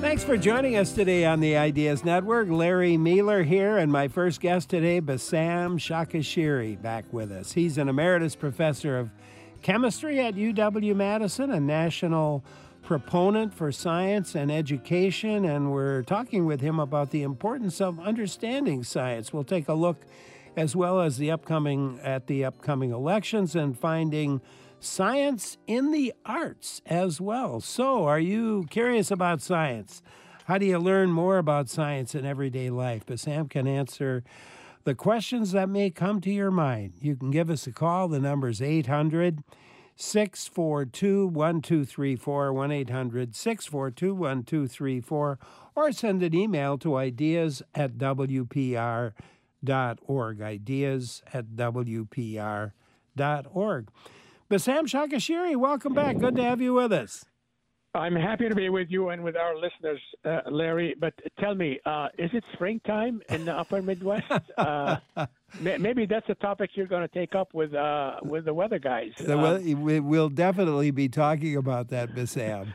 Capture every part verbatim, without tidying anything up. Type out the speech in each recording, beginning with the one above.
Thanks for joining us today on the Ideas Network. Larry Mealer here, and my first guest today, Bassam Shakashiri, back with us. He's an emeritus professor of chemistry at U W-Madison, a national proponent for science and education, and we're talking with him about the importance of understanding science. We'll take a look as well as the upcoming at the upcoming elections and finding science in the arts as well. So, are you curious about science? How do you learn more about science in everyday life? Bassam can answer the questions that may come to your mind. You can give us a call. The number's eight hundred, six four two, one two three four, one eight hundred, six four two, one two three four, or send an email to ideas at w p r dot org, ideas at w p r dot org. Bassam Shakashiri, welcome back. Good to have you with us. I'm happy to be with you and with our listeners, uh, Larry. But tell me, uh, is it springtime in the upper Midwest? Uh, maybe that's a topic you're going to take up with uh, with the weather guys. Uh, we, we'll definitely be talking about that, Bassam,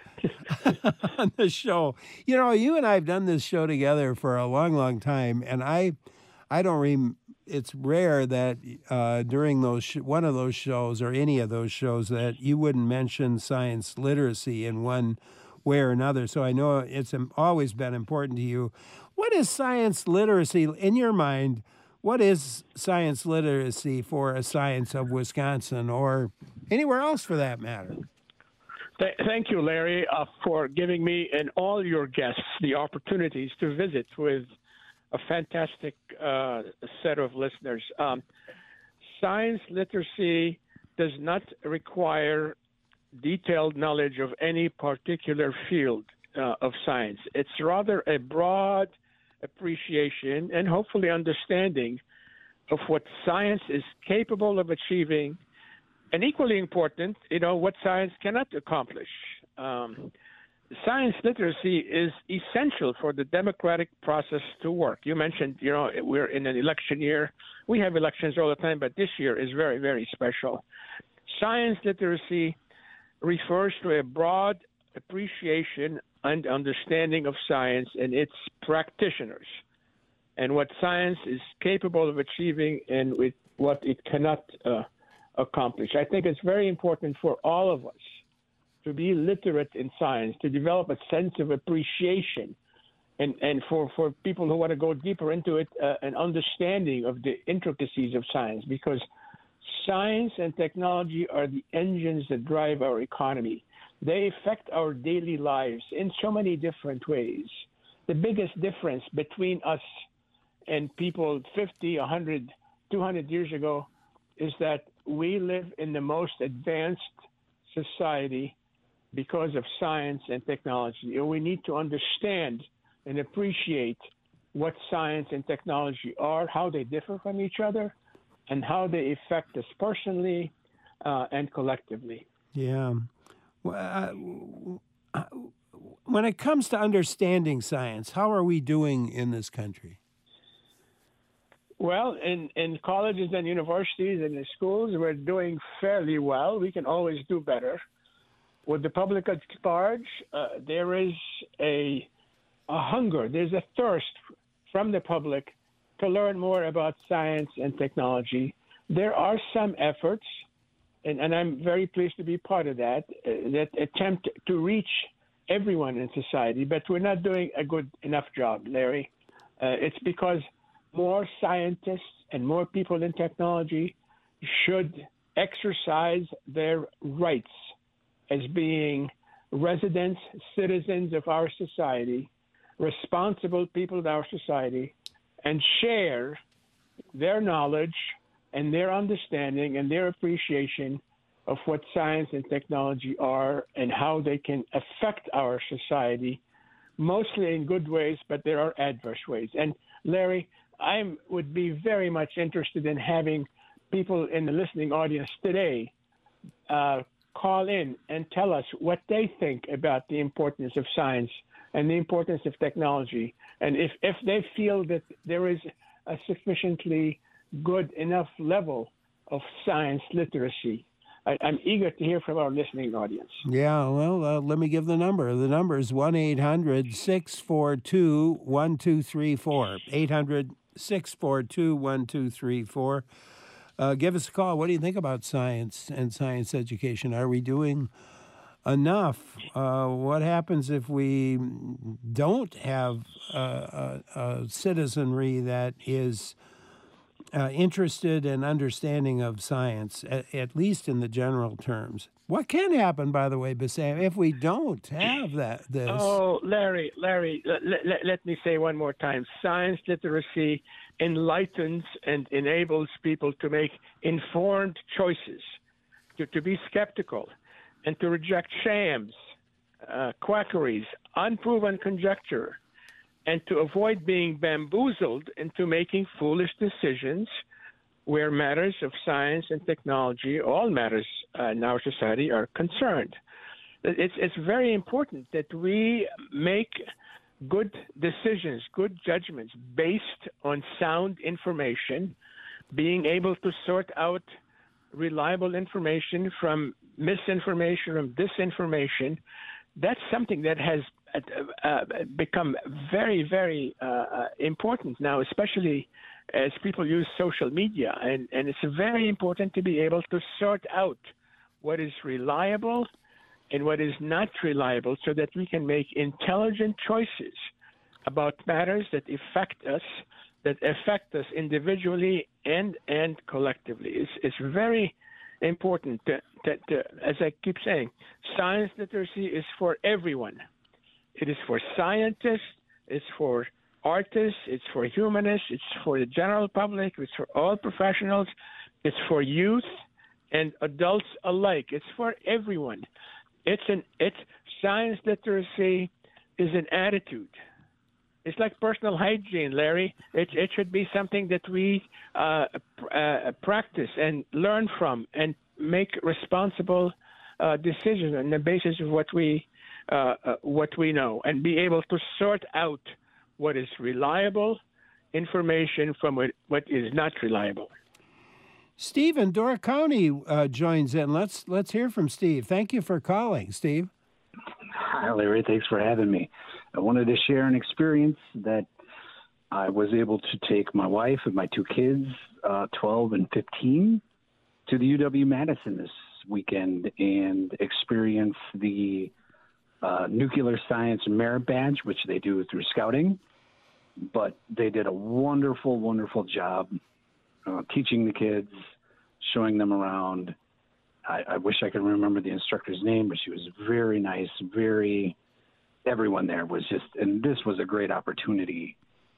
on the show. You know, you and I have done this show together for a long, long time, and I, I don't remember. It's rare that uh, during those sh- one of those shows or any of those shows that you wouldn't mention science literacy in one way or another. So I know it's always been important to you. What is science literacy in your mind? What is science literacy for a Science of Wisconsin or anywhere else for that matter? Th- thank you, Larry, uh, for giving me and all your guests the opportunities to visit with a fantastic uh, set of listeners. Um, science literacy does not require detailed knowledge of any particular field uh, of science. It's rather a broad appreciation and hopefully understanding of what science is capable of achieving, and equally important, you know, what science cannot accomplish. Um, Science literacy is essential for the democratic process to work. You mentioned, you know, we're in an election year. We have elections all the time, but this year is very, very special. Science literacy refers to a broad appreciation and understanding of science and its practitioners and what science is capable of achieving and with what it cannot uh, accomplish. I think it's very important for all of us to be literate in science, to develop a sense of appreciation, and, and for, for people who want to go deeper into it, uh, an understanding of the intricacies of science, because science and technology are the engines that drive our economy. They affect our daily lives in so many different ways. The biggest difference between us and people fifty, one hundred, two hundred years ago is that we live in the most advanced society because of science and technology. And we need to understand and appreciate what science and technology are, how they differ from each other, and how they affect us personally uh, and collectively. Yeah. Well, uh, when it comes to understanding science, how are we doing in this country? Well, in, in colleges and universities and in schools, we're doing fairly well. We can always do better. With the public at large, uh, there is a, a hunger, there's a thirst from the public to learn more about science and technology. There are some efforts, and, and I'm very pleased to be part of that, uh, that attempt to reach everyone in society, but we're not doing a good enough job, Larry. Uh, it's because more scientists and more people in technology should exercise their rights as being residents, citizens of our society, responsible people of our society, and share their knowledge and their understanding and their appreciation of what science and technology are and how they can affect our society, mostly in good ways, but there are adverse ways. And Larry, I would be very much interested in having people in the listening audience today uh, call in and tell us what they think about the importance of science and the importance of technology. And if, if they feel that there is a sufficiently good enough level of science literacy I, I'm eager to hear from our listening audience. Yeah, well, uh, let me give the number. The number is one eight hundred six four two one two three four. eight hundred six four two one two three four. Uh, give us a call. What do you think about science and science education? Are we doing enough? Uh, what happens if we don't have uh, a, a citizenry that is uh, interested and understanding of science, at, at least in the general terms? What can happen, by the way, Bassam, if we don't have that? This. Oh, Larry, Larry, let, let, let me say one more time. Science literacy enlightens and enables people to make informed choices, to, to be skeptical, and to reject shams, uh, quackeries, unproven conjecture, and to avoid being bamboozled into making foolish decisions where matters of science and technology, all matters uh, in our society, are concerned. It's, it's very important that we make good decisions, good judgments based on sound information, being able to sort out reliable information from misinformation, from disinformation. That's something that has uh, uh, become very, very uh, important now, especially as people use social media. And, and it's very important to be able to sort out what is reliable and what is not reliable so that we can make intelligent choices about matters that affect us, that affect us individually and, and collectively. It's, it's very important that, that uh, as I keep saying, science literacy is for everyone. It is for scientists, it's for artists, it's for humanists, it's for the general public, it's for all professionals, it's for youth and adults alike. It's for everyone. It's an it's science literacy is an attitude. It's like personal hygiene, Larry. It it should be something that we uh, uh, practice and learn from and make responsible uh, decisions on the basis of what we uh, uh, what we know, and be able to sort out what is reliable information from what, what is not reliable. Steve in Door County uh, joins in. Let's let's hear from Steve. Thank you for calling, Steve. Hi, Larry. Thanks for having me. I wanted to share an experience that I was able to take my wife and my two kids, uh, twelve and fifteen, to the U W-Madison this weekend and experience the uh, Nuclear Science Merit Badge, which they do through Scouting. But they did a wonderful, wonderful job uh, teaching the kids, showing them around. I, I wish I could remember the instructor's name, but she was very nice, very, everyone there was just, and this was a great opportunity.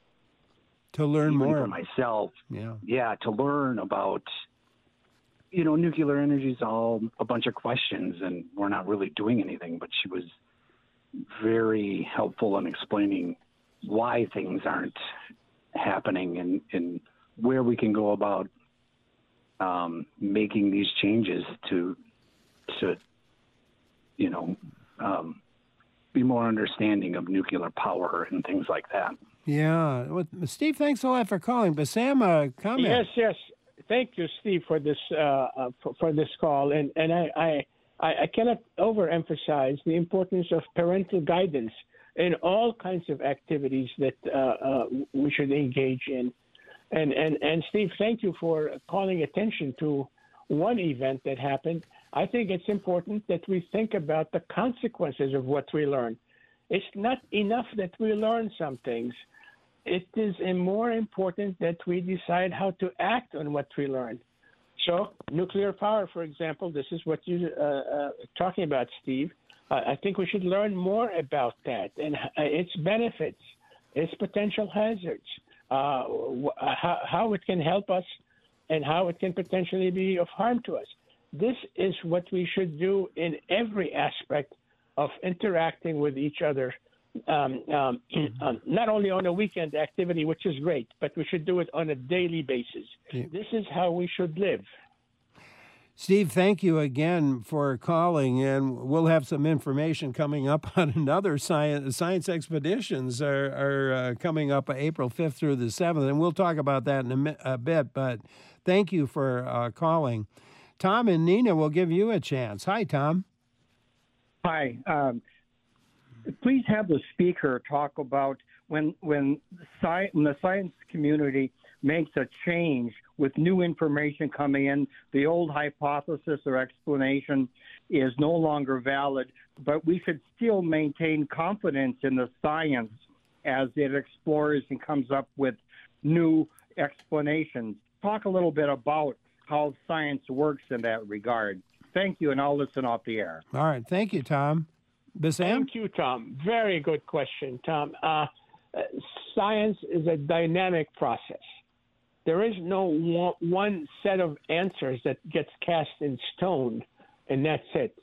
To learn more. For myself. Yeah. Yeah, to learn about, you know, nuclear energy is all a bunch of questions and we're not really doing anything, but she was very helpful in explaining why things aren't happening and, and where we can go about um, making these changes to, to, you know, um, be more understanding of nuclear power and things like that. Yeah. Well, Steve, thanks a lot for calling. Bassam, a comment. Yes, yes. Thank you, Steve, for this uh, uh, for, for this call. And, and I, I, I cannot overemphasize the importance of parental guidance in all kinds of activities that uh, uh, we should engage in. And, and, and Steve, thank you for calling attention to one event that happened. I think it's important that we think about the consequences of what we learn. It's not enough that we learn some things. It is more important that we decide how to act on what we learn. So nuclear power, for example, this is what you're uh, uh, talking about, Steve. Uh, I think we should learn more about that and uh, its benefits, its potential hazards, uh, how, how it can help us and how it can potentially be of harm to us. This is what we should do in every aspect of interacting with each other, um, um, um, not only on a weekend activity, which is great, but we should do it on a daily basis. Yeah. This is how we should live. Steve, thank you again for calling, and we'll have some information coming up on another science science expeditions are, are uh, coming up April fifth through the seventh, and we'll talk about that in a, a bit, but thank you for uh, calling. Tom and Nina will give you a chance. Hi, Tom. Hi. Um, please have the speaker talk about when when the, sci- when the science community makes a change with new information coming in, the old hypothesis or explanation is no longer valid, but we should still maintain confidence in the science as it explores and comes up with new explanations. Talk a little bit about how science works in that regard. Thank you, and I'll listen off the air. All right. Thank you, Tom. Basam? Thank you, Tom. Very good question, Tom. Uh, uh, science is a dynamic process. There is no one, one set of answers that gets cast in stone, and that's it.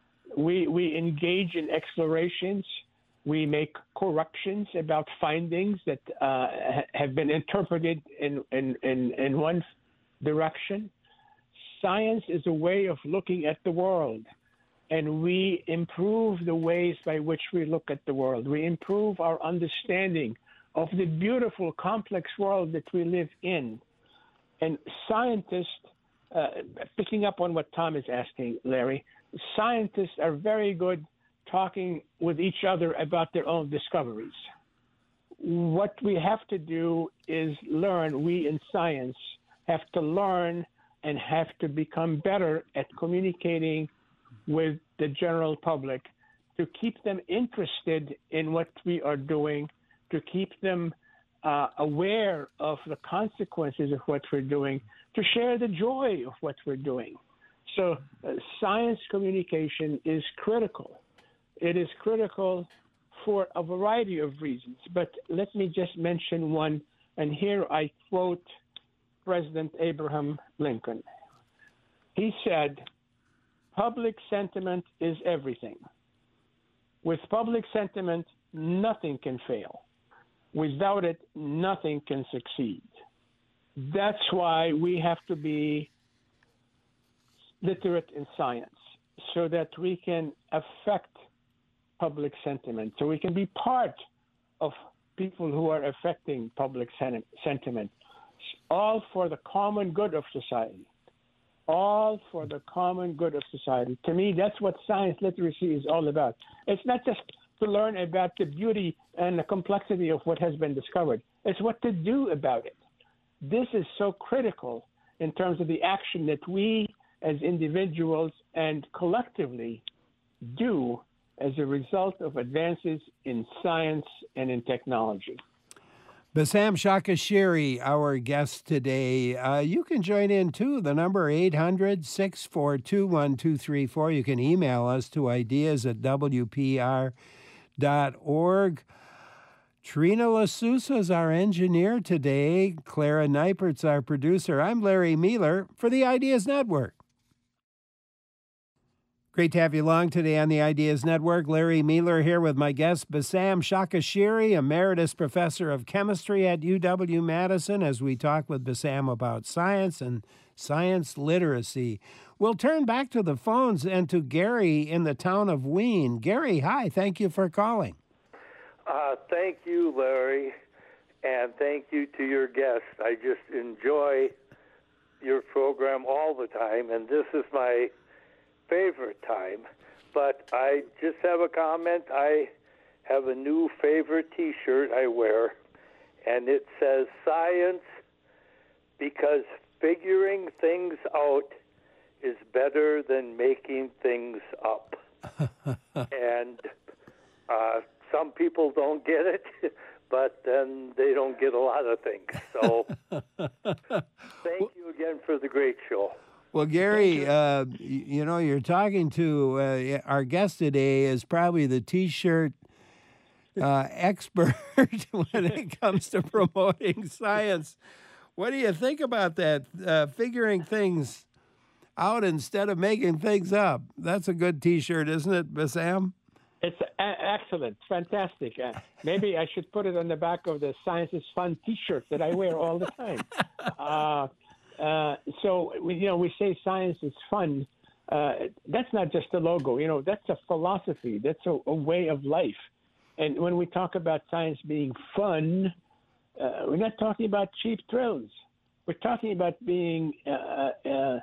We we engage in explorations. We make corrections about findings that uh, have been interpreted in, in, in, in one direction. Science is a way of looking at the world, and we improve the ways by which we look at the world. We improve our understanding of the beautiful, complex world that we live in. And scientists, uh, picking up on what Tom is asking, Larry, scientists are very good talking with each other about their own discoveries. What we have to do is learn, we in science have to learn and have to become better at communicating with the general public to keep them interested in what we are doing, to keep them uh, aware of the consequences of what we're doing, to share the joy of what we're doing. So uh, science communication is critical. It is critical for a variety of reasons, but let me just mention one, and here I quote President Abraham Lincoln. He said, "Public sentiment is everything. With public sentiment, nothing can fail. Without it, nothing can succeed." That's why we have to be literate in science so that we can affect public sentiment, so we can be part of people who are affecting public sen- sentiment, all for the common good of society. All for the common good of society. To me, that's what science literacy is all about. It's not just to learn about the beauty and the complexity of what has been discovered. It's what to do about it. This is so critical in terms of the action that we as individuals and collectively do as a result of advances in science and in technology. Basam Shakashiri, our guest today. Uh, you can join in too. The number eight hundred, six four two, one two three four. You can email us to ideas at w p r dot org. Trina LaSousa is our engineer today. Clara Neipert's our producer. I'm Larry Mealer for the Ideas Network. Great to have you along today on the Ideas Network. Larry Mealer here with my guest, Basam Shakashiri, Emeritus Professor of Chemistry at U W-Madison, as we talk with Basam about science and science literacy. We'll turn back to the phones and to Gary in the town of Wayne. Gary, hi. Thank you for calling. Uh, thank you, Larry, and thank you to your guests. I just enjoy your program all the time, and this is my favorite time. But I just have a comment. I have a new favorite T-shirt I wear, and it says science because figuring things out is better than making things up. And uh, some people don't get it, but then they don't get a lot of things. So thank you again for the great show. Well, Gary, uh, you know, you're talking to uh, our guest today is probably the T-shirt uh, expert when it comes to promoting science. What do you think about that? Uh, figuring things out instead of making things up. That's a good T-shirt, isn't it, Basam? It's a- excellent, fantastic. Uh, maybe I should put it on the back of the Science is Fun T-shirt that I wear all the time. Uh, uh, so, we, you know, we say science is fun. Uh, that's not just a logo. You know, that's a philosophy. That's a, a way of life. And when we talk about science being fun, uh, we're not talking about cheap thrills. We're talking about being uh, uh,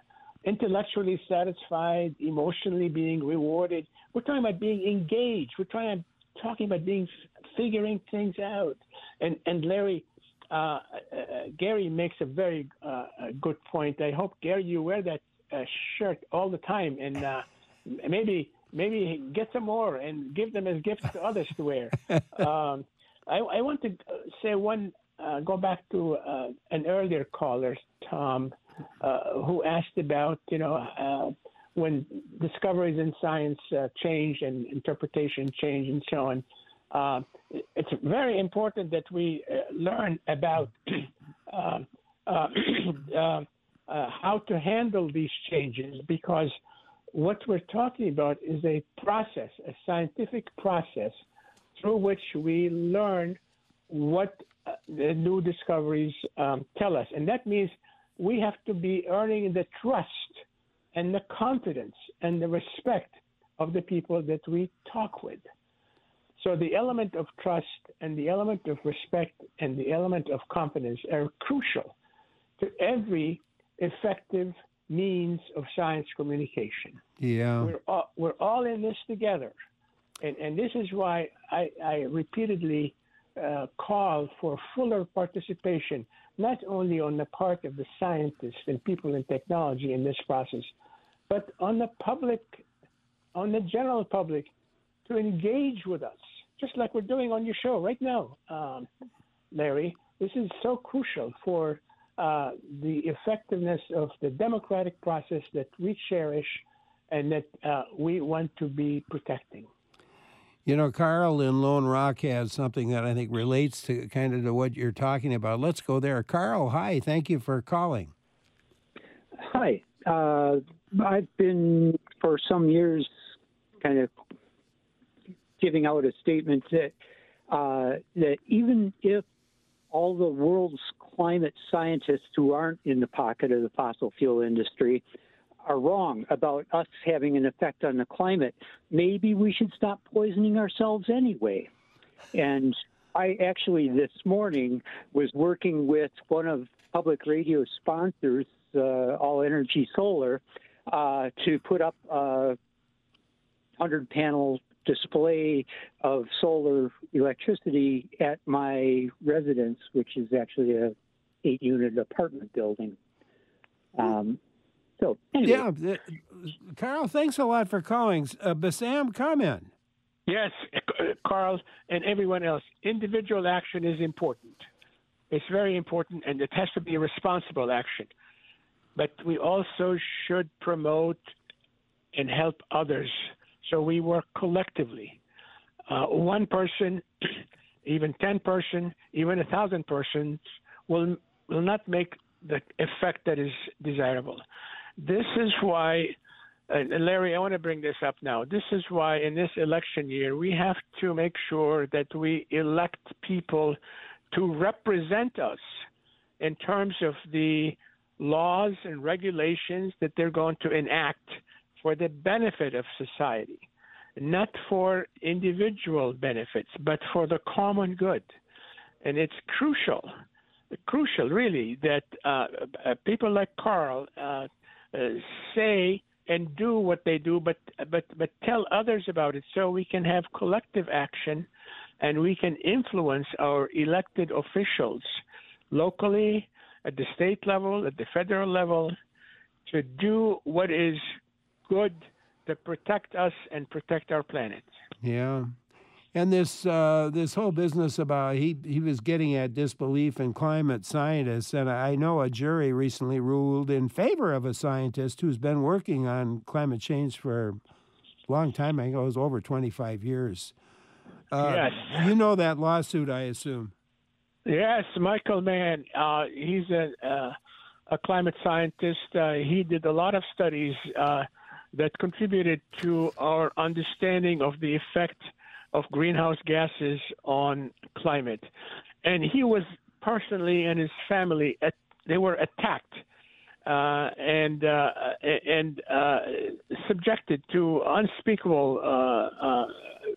intellectually satisfied, emotionally being rewarded. We're talking about being engaged. We're trying talking about being figuring things out. And and Larry, uh, uh, Gary makes a very uh, a good point. I hope, Gary, you wear that uh, shirt all the time, and uh, maybe maybe get some more and give them as gifts to others to wear. um, I, I want to say one. Uh, go back to uh, an earlier caller, Tom, uh, who asked about, you know, uh, when discoveries in science uh, change and interpretation change and so on. Uh, it's very important that we uh, learn about uh, uh, uh, uh, how to handle these changes, because what we're talking about is a process, a scientific process through which we learn what uh, the new discoveries um, tell us. And that means we have to be earning the trust and the confidence and the respect of the people that we talk with. So the element of trust and the element of respect and the element of confidence are crucial to every effective means of science communication. Yeah. We're all, we're all in this together. And, and this is why I, I repeatedly uh, call for fuller participation, not only on the part of the scientists and people in technology in this process, but on the public, on the general public, to engage with us, just like we're doing on your show right now, um, Larry. This is so crucial for uh, the effectiveness of the democratic process that we cherish and that uh, we want to be protecting. You know, Carl in Lone Rock has something that I think relates to kind of to what you're talking about. Let's go there. Carl, hi. Thank you for calling. Hi. Uh, I've been for some years kind of giving out a statement that uh, that even if all the world's climate scientists who aren't in the pocket of the fossil fuel industry are wrong about us having an effect on the climate, maybe we should stop poisoning ourselves anyway. And I actually this morning was working with one of public radio sponsors, uh, All Energy Solar, uh, to put up a hundred panel display of solar electricity at my residence, which is actually a eight unit apartment building. Um, so anyway. Yeah, th- Carl, thanks a lot for calling. Uh, Bassam, comment. Yes, Carl and everyone else, individual action is important. It's very important, and it has to be responsible action. But we also should promote and help others. So we work collectively. Uh, one person, even ten person, even a thousand persons will will not make the effect that is desirable. This is why, uh, Larry, I want to bring this up now. This is why in this election year we have to make sure that we elect people to represent us in terms of the laws and regulations that they're going to enact for the benefit of society, not for individual benefits, but for the common good. And it's crucial, crucial really, that uh, people like Carl uh, uh, say and do what they do, but, but, but tell others about it so we can have collective action and we can influence our elected officials locally, at the state level, at the federal level, to do what is good to protect us and protect our planet. Yeah. And this uh, this whole business about he he was getting at disbelief in climate scientists, and I know a jury recently ruled in favor of a scientist who's been working on climate change for a long time. I think it was over twenty-five years. Uh, yes. You know that lawsuit, I assume. Yes, Michael Mann. Uh, he's a, uh, a climate scientist. Uh, he did a lot of studies uh, that contributed to our understanding of the effect of greenhouse gases on climate. And he was personally and his family, at, they were attacked uh, and uh, and uh, subjected to unspeakable uh, uh,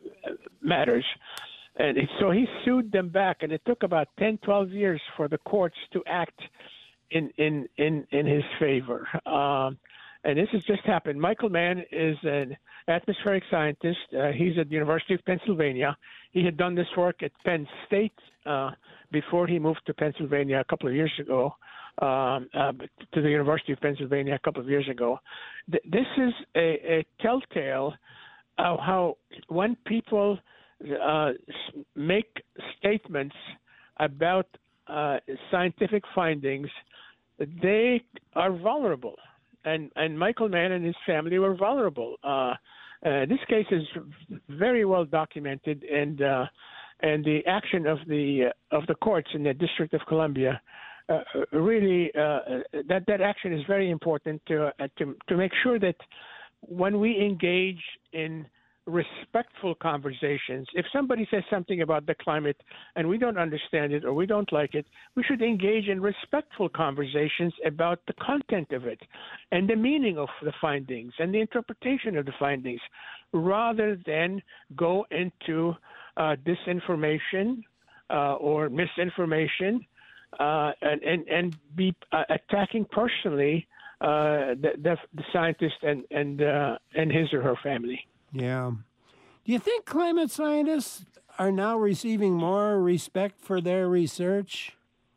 matters. And so he sued them back, and it took about ten, twelve years for the courts to act in in, in, in his favor. Um, and this has just happened. Michael Mann is an atmospheric scientist. Uh, he's at the University of Pennsylvania. He had done this work at Penn State uh, before he moved to Pennsylvania a couple of years ago, um, uh, to the University of Pennsylvania a couple of years ago. Th- this is a, a telltale of how when people uh, make statements about uh, scientific findings, they are vulnerable. And, and Michael Mann and his family were vulnerable. Uh, uh, this case is very well documented, and uh, and the action of the uh, of the courts in the District of Columbia uh, really uh, that that action is very important to uh, to to make sure that when we engage in respectful conversations, if somebody says something about the climate and we don't understand it or we don't like it, we should engage in respectful conversations about the content of it and the meaning of the findings and the interpretation of the findings, rather than go into uh, disinformation uh, or misinformation uh, and, and, and be uh, attacking personally uh, the, the, the scientist and, and, uh, and his or her family. Yeah. Do you think climate scientists are now receiving more respect for their research?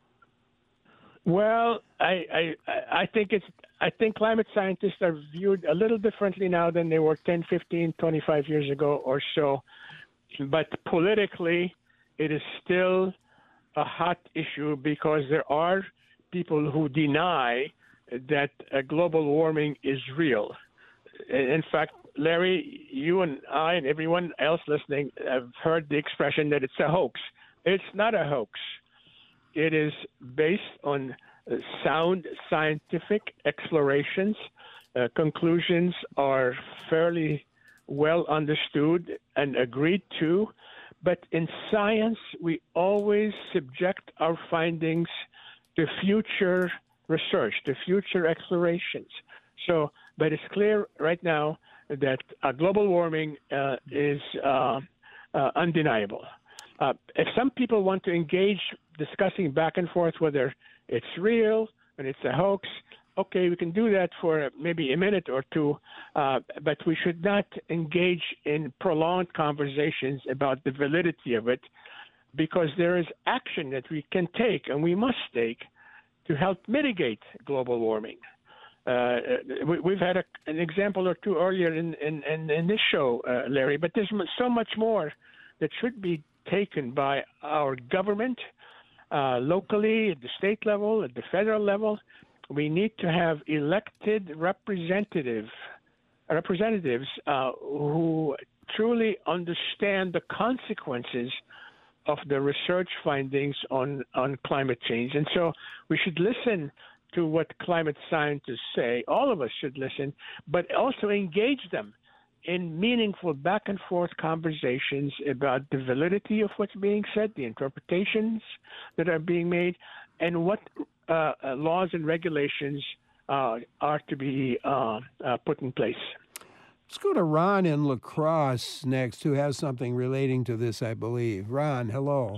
Well, I, I I think it's I think climate scientists are viewed a little differently now than they were ten, fifteen, twenty-five years ago or so. But politically, it is still a hot issue because there are people who deny that uh, global warming is real. In fact, Larry, you and I and everyone else listening have heard the expression that it's a hoax. It's not a hoax. It is based on uh, sound scientific explorations. Uh, conclusions are fairly well understood and agreed to. But in science, we always subject our findings to future research, to future explorations. So, but it's clear right now that uh, global warming uh, is uh, uh, undeniable. Uh, if some people want to engage discussing back and forth whether it's real and it's a hoax, okay, we can do that for maybe a minute or two, uh, but we should not engage in prolonged conversations about the validity of it, because there is action that we can take and we must take to help mitigate global warming. Uh, we, we've had a, an example or two earlier in, in, in, in this show, uh, Larry, but there's so much more that should be taken by our government, uh, locally, at the state level, at the federal level. We need to have elected representative, representatives uh, who truly understand the consequences of the research findings on, on climate change. And so we should listen to what climate scientists say. All of us should listen, but also engage them in meaningful back and forth conversations about the validity of what's being said, the interpretations that are being made, and what uh, laws and regulations uh, are to be uh, uh, put in place. Let's go to Ron in La Crosse next, who has something relating to this, I believe. Ron, hello.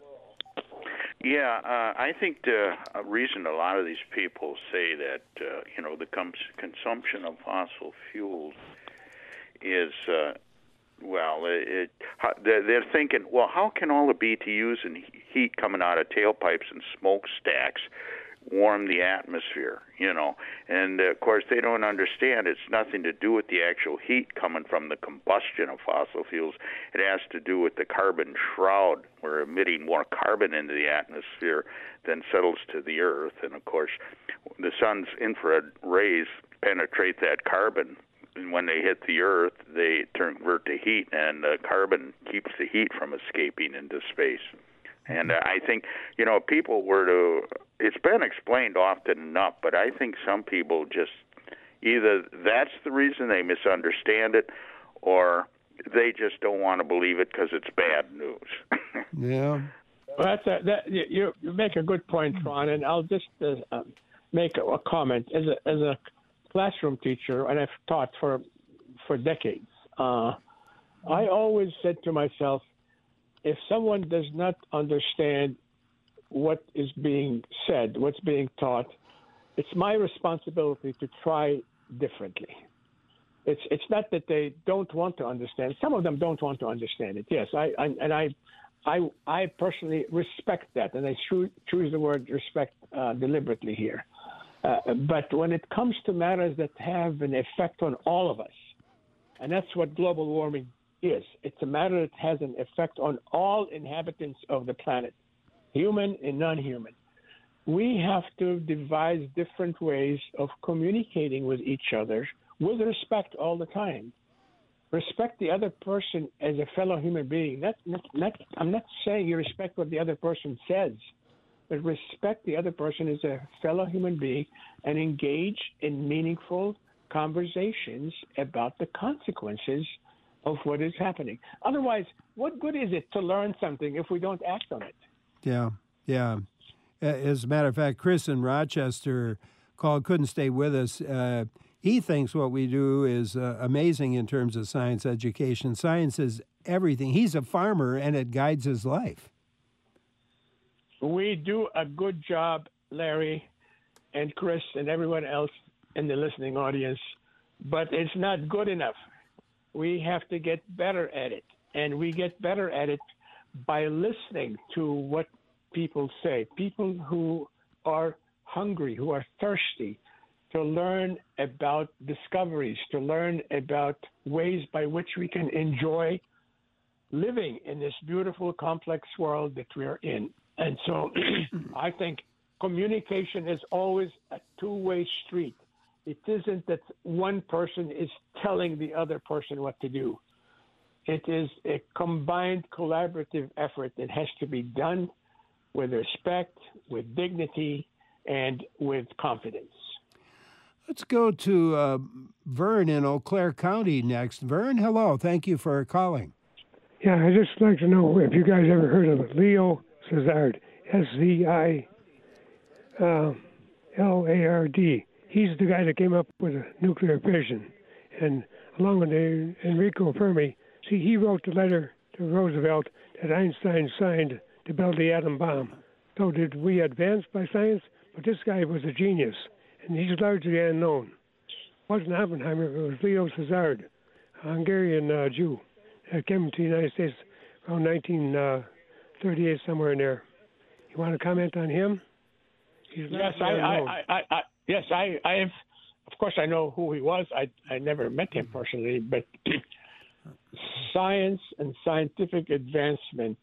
Yeah, uh, I think the uh, reason a lot of these people say that, uh, you know, the cons- consumption of fossil fuels is, uh, well, it, it, they're thinking, well, how can all the B T Us and heat coming out of tailpipes and smokestacks warm the atmosphere, you know? And, uh, of course, they don't understand it's nothing to do with the actual heat coming from the combustion of fossil fuels. It has to do with the carbon shroud. We're emitting more carbon into the atmosphere than settles to the earth. And, of course, the sun's infrared rays penetrate that carbon. And when they hit the earth, they convert to heat, and uh, carbon keeps the heat from escaping into space. And uh, I think, you know, people were to, it's been explained often enough, but I think some people just, either that's the reason they misunderstand it, or they just don't want to believe it because it's bad news. Yeah. Well, that's a, that, you, you make a good point, Ron, and I'll just uh, uh, make a, a comment. As a, as a classroom teacher, and I've taught for, for decades, uh, I always said to myself, if someone does not understand what is being said, what's being taught, it's my responsibility to try differently. It's it's not that they don't want to understand. Some of them don't want to understand it. Yes, I, I and I, I I personally respect that, and I choose choose the word respect uh, deliberately here. Uh, but when it comes to matters that have an effect on all of us, and that's what global warming is, it's a matter that has an effect on all inhabitants of the planet, human and non-human. We have to devise different ways of communicating with each other with respect all the time. Respect the other person as a fellow human being. Not, not, not, I'm not saying you respect what the other person says, but respect the other person as a fellow human being and engage in meaningful conversations about the consequences of what is happening. Otherwise, what good is it to learn something if we don't act on it? Yeah, yeah. As a matter of fact, Chris in Rochester called, couldn't stay with us. Uh, he thinks what we do is uh, amazing in terms of science education. Science is everything. He's a farmer, and it guides his life. We do a good job, Larry and Chris and everyone else in the listening audience, but it's not good enough. We have to get better at it, and we get better at it by listening to what people say, people who are hungry, who are thirsty to learn about discoveries, to learn about ways by which we can enjoy living in this beautiful, complex world that we're in. And so I think communication is always a two-way street. It isn't that one person is telling the other person what to do. It is a combined collaborative effort that has to be done with respect, with dignity, and with confidence. Let's go to uh, Vern in Eau Claire County next. Vern, hello. Thank you for calling. Yeah, I'd just like to know if you guys ever heard of Leo Szilard, S Z I L A R D. He's the guy that came up with a nuclear fission. And along with Enrico Fermi, see, he wrote the letter to Roosevelt that Einstein signed to build the atom bomb. So did we advance by science? But this guy was a genius, and he's largely unknown. It wasn't Oppenheimer, it was Leo Szilard, a Hungarian uh, Jew that came to the United States around nineteen thirty-eight, somewhere in there. You want to comment on him? He's yes, I, I, I, I, I, yes, I, I have. Of course, I know who he was. I, I never met him personally, but science and scientific advancement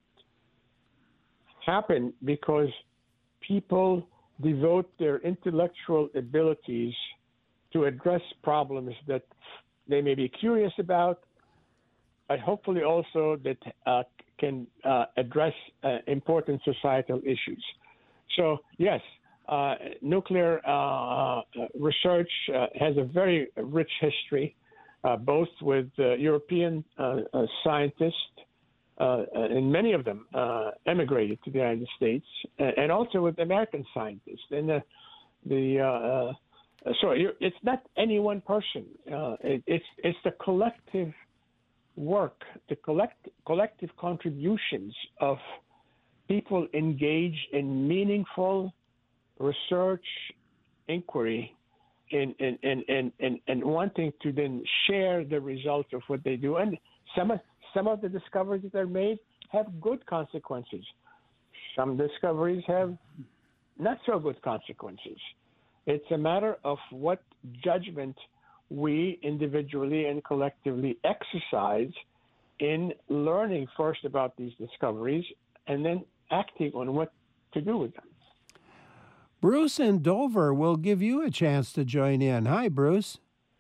happen because people devote their intellectual abilities to address problems that they may be curious about, but hopefully also that uh, can uh, address uh, important societal issues. So, yes, uh, nuclear uh, research uh, has a very rich history, uh, both with uh, European uh, uh, scientists, uh, and many of them uh, emigrated to the United States, and also with American scientists. And the, the uh, uh, so it's not any one person. Uh, it, it's it's the collective work, the collect, collective contributions of people engaged in meaningful research, inquiry, and and, and, and, and, and wanting to then share the results of what they do. And some of, some of the discoveries that are made have good consequences. Some discoveries have not so good consequences. It's a matter of what judgment we individually and collectively exercise in learning first about these discoveries and then acting on what to do with them. Bruce in Dover will give you a chance to join in. Hi, Bruce.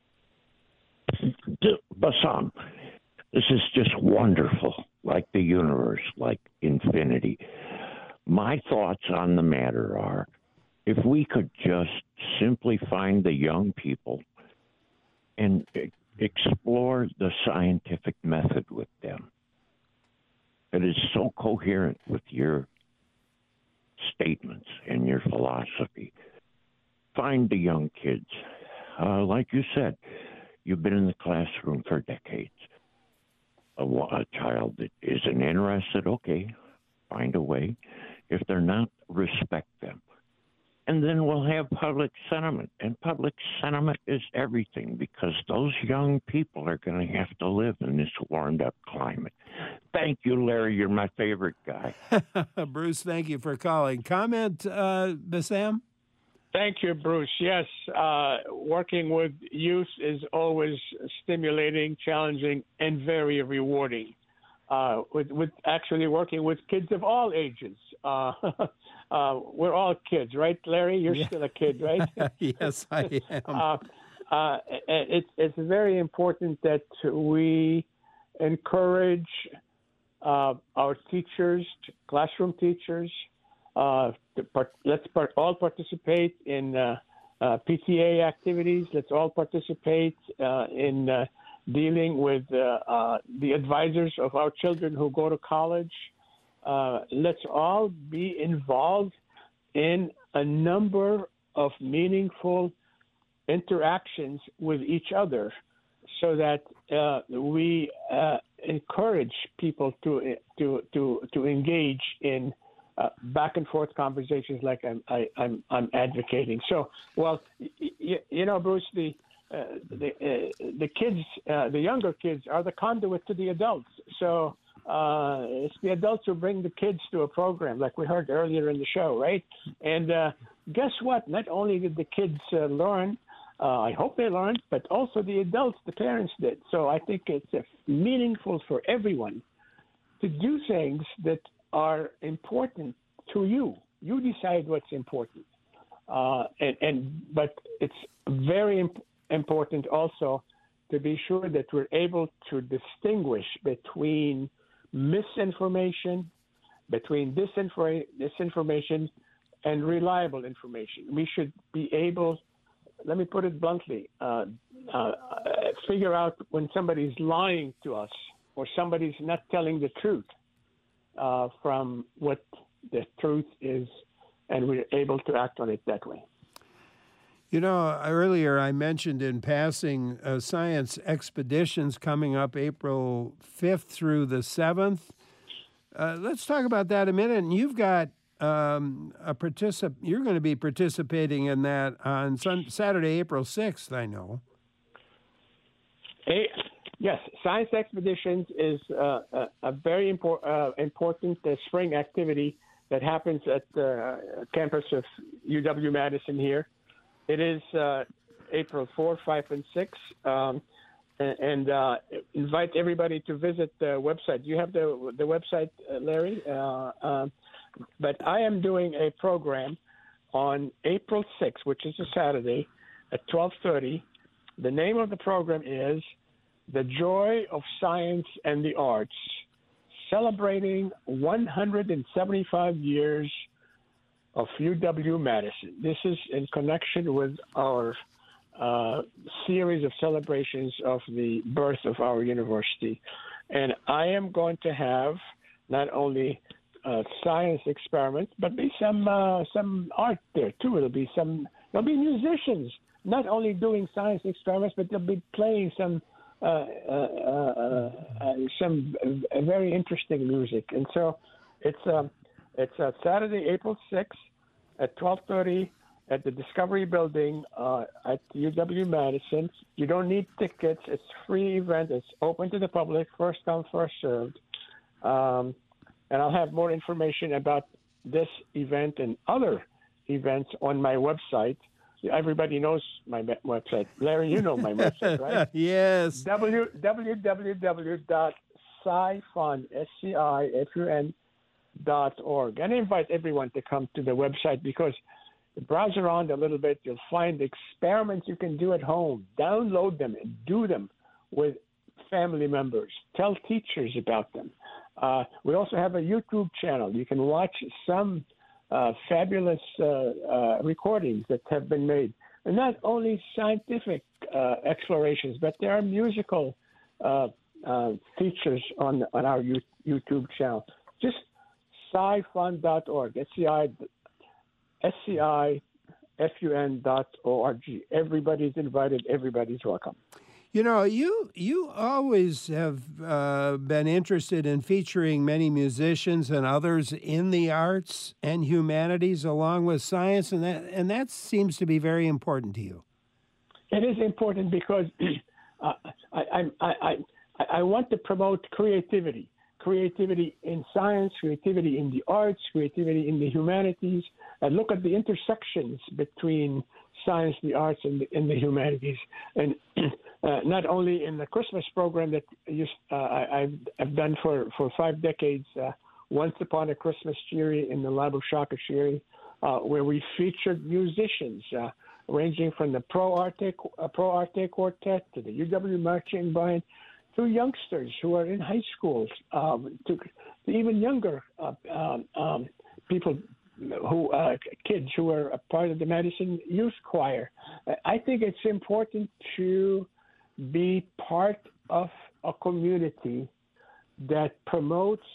Bassam, this is just wonderful, like the universe, like infinity. My thoughts on the matter are, if we could just simply find the young people and explore the scientific method with them, it is so coherent with your statements and your philosophy. Find the young kids. Uh, like you said, you've been in the classroom for decades. A, a child that isn't interested, okay, find a way. If they're not, respect them. And then we'll have public sentiment. And public sentiment is everything because those young people are going to have to live in this warmed-up climate. Thank you, Larry. You're my favorite guy. Bruce, thank you for calling. Comment, uh, Bassam? Thank you, Bruce. Yes, uh, working with youth is always stimulating, challenging, and very rewarding. Uh, with, with actually working with kids of all ages. Uh, uh, we're all kids, right, Larry? You're yeah. still a kid, right? Yes, I am. uh, uh, it, it's very important that we encourage uh, our teachers, classroom teachers, uh, to part, let's part, all participate in uh, uh, P T A activities. Let's all participate uh, in uh, dealing with uh, uh, the advisors of our children who go to college. Uh, let's all be involved in a number of meaningful interactions with each other so that uh, we uh, encourage people to to to to engage in uh, back and forth conversations like I'm I, I'm I'm advocating. So, well, you, you know, Bruce, the uh, the uh, the kids, uh, the younger kids, are the conduit to the adults. So uh, it's the adults who bring the kids to a program, like we heard earlier in the show, right? And uh, guess what? Not only did the kids uh, learn. Uh, I hope they learned, but also the adults, the parents did. So I think it's uh, meaningful for everyone to do things that are important to you. You decide what's important, uh, and, and but it's very imp- important also to be sure that we're able to distinguish between misinformation, between disinfor- disinformation, and reliable information. We should be able. Let me put it bluntly, uh, uh, figure out when somebody's lying to us or somebody's not telling the truth uh, from what the truth is, and we're able to act on it that way. You know, earlier I mentioned in passing uh, science expeditions coming up April fifth through the seventh. Uh, let's talk about that a minute. And you've got Um, a particip- you're going to be participating in that on sun- Saturday, April sixth, I know. Hey, yes, Science Expeditions is uh, a, a very impor- uh, important uh, spring activity that happens at the campus of U W-Madison here. It is uh, April fourth, fifth, and sixth, um, and, and uh, invite everybody to visit the website. Do you have the, the website, uh, Larry? Uh, um, But I am doing a program on April sixth, which is a Saturday, at twelve thirty. The name of the program is The Joy of Science and the Arts, celebrating one hundred seventy-five years of U W-Madison. This is in connection with our uh, series of celebrations of the birth of our university. And I am going to have not only Uh, science experiments, but be some uh, some art there too. There'll be some. There'll be musicians not only doing science experiments, but they'll be playing some uh, uh, uh, uh, some very interesting music. And so it's um, it's uh, Saturday, April sixth at twelve thirty at the Discovery Building uh, at U W-Madison. You don't need tickets. It's a free event. It's open to the public. First come, first served. Um, And I'll have more information about this event and other events on my website. Everybody knows my website. Larry, you know my website, right? Yes. w w w dot scifun, S C I F U N dot org. And I invite everyone to come to the website because browse around a little bit. You'll find experiments you can do at home. Download them and do them with family members. Tell teachers about them. Uh, we also have a YouTube channel. You can watch some uh, fabulous uh, uh, recordings that have been made. And not only scientific uh, explorations, but there are musical uh, uh, features on on our YouTube channel. Just scifun dot org, S C I S C I F U N dot O R G. Everybody's invited. Everybody's welcome. You know, you you always have uh, been interested in featuring many musicians and others in the arts and humanities along with science, and that and that seems to be very important to you. It is important because uh, I, I, I, I, I want to promote creativity, creativity in science, creativity in the arts, creativity in the humanities, and look at the intersections between science, the arts, and the, and the humanities. And uh, not only in the Christmas program that you, uh, I, I've, I've done for, for five decades, uh, Once Upon a Christmas Cheery in the Lab of Shaka Shiri, uh, where we featured musicians, uh, ranging from the Pro Arte, uh, Pro Arte Quartet to the U W Marching Band, to youngsters who are in high schools, um, to, to even younger uh, um, um, people who uh, kids who are a part of the Madison Youth Choir. I think it's important to be part of a community that promotes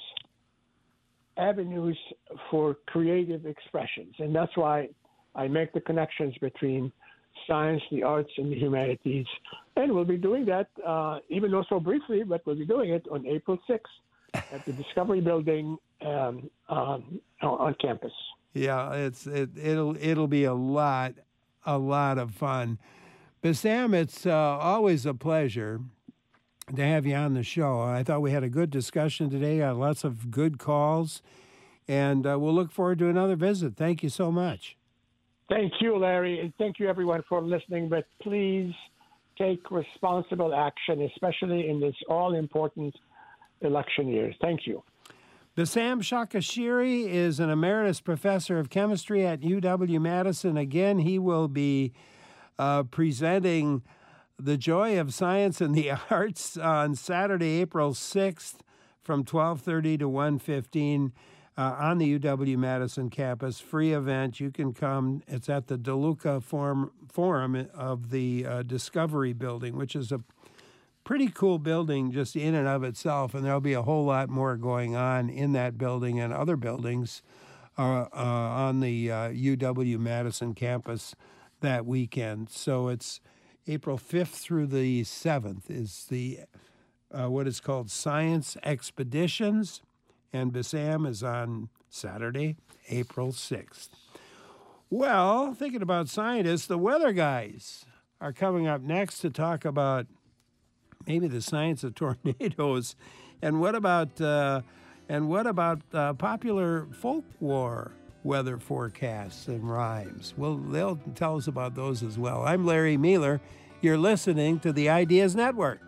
avenues for creative expressions, and that's why I make the connections between science, the arts, and the humanities. And we'll be doing that, uh, even though so briefly, but we'll be doing it on April sixth at the Discovery Building um, um, on campus. Yeah, it's it, it'll it'll be a lot, a lot of fun. But Sam, it's uh, always a pleasure to have you on the show. I thought we had a good discussion today, uh, lots of good calls, and uh, we'll look forward to another visit. Thank you so much. Thank you, Larry, and thank you, everyone, for listening. But please take responsible action, especially in this all-important election year. Thank you. Bassam Shaka Shiri is an emeritus professor of chemistry at U W-Madison. Again, he will be uh, presenting The Joy of Science and the Arts on Saturday, April sixth from twelve thirty to one fifteen uh, on the U W-Madison campus. Free event. You can come. It's at the DeLuca Forum, Forum of the uh, Discovery Building, which is a pretty cool building just in and of itself, and there'll be a whole lot more going on in that building and other buildings uh, uh, on the uh, U W-Madison campus that weekend. So it's April fifth through the seventh is the uh, what is called Science Expeditions, and Bassam is on Saturday, April sixth. Well, thinking about scientists, the weather guys are coming up next to talk about maybe the science of tornadoes, and what about uh, and what about uh, popular folklore weather forecasts and rhymes? Well, they'll tell us about those as well. I'm Larry Mealer. You're listening to the Ideas Network.